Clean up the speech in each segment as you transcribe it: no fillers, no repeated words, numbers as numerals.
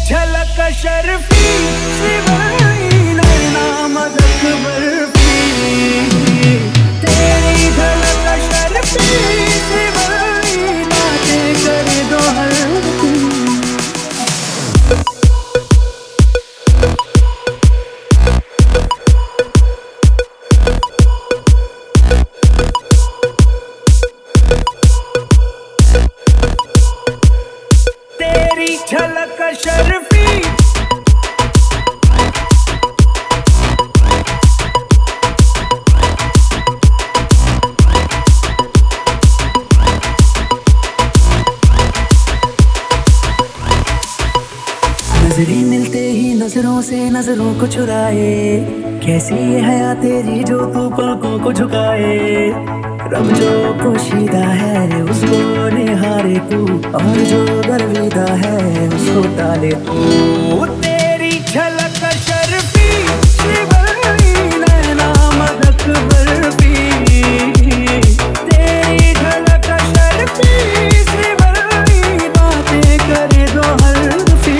झलक शर्फी शिवानी नैना मदक बर्फी, तेरी झलक शर्फी शिवानी बातें कर दो हल्की। तेरी झलक शर्फी नजरें मिलते ही नजरों से नजरों को चुराए, कैसी है हया तेरी जो तू पलकों को झुकाए। रब जो पोशीदा है उसको निहारे तू, और जो गर्विदा है उसको टाले तू। तेरी झलक शर्फी शिवानी नैना मदक बर्फी, तेरी झलक शर्फी शिवानी बातें करे दो हल्फी।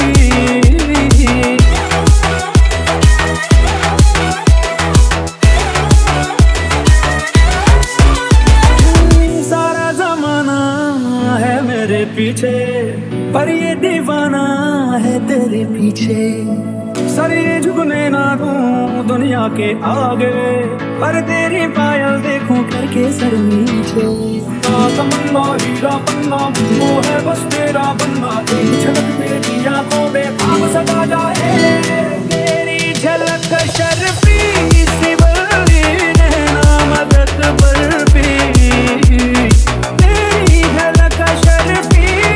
पीछे पर ये दीवाना है तेरे पीछे, सर ये झुकने ना दूं दुनिया के आगे, पर तेरी पायल देखूं करके सर नीचे। तमन्ना हीरा पन्ना वो है बस तेरा बनना, तेरी झलक मेरी आंखों में आग सजा जाए। तेरी झलक शर्फी शिवानी नैना मदक बर्फी, तेरी झलक शर्फी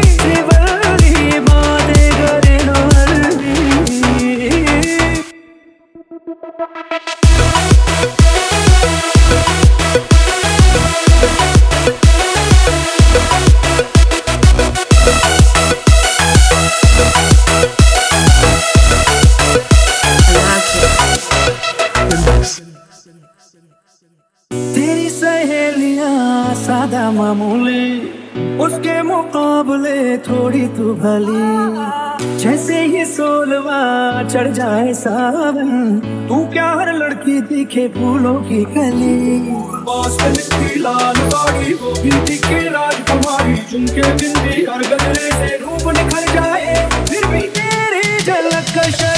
तेरी सहेलियां सादा मामूली, उसके मुकाबले थोड़ी तू भली। जैसे ही सोलवा चढ़ जाए सावन, तू क्या हर लड़की दिखे फूलों की कली। की लाल साड़ी वो भी दिखे राजकुमारी, झुमके बिंदी हर गजरे से रूप निखर जाए, फिर भी तेरी झलक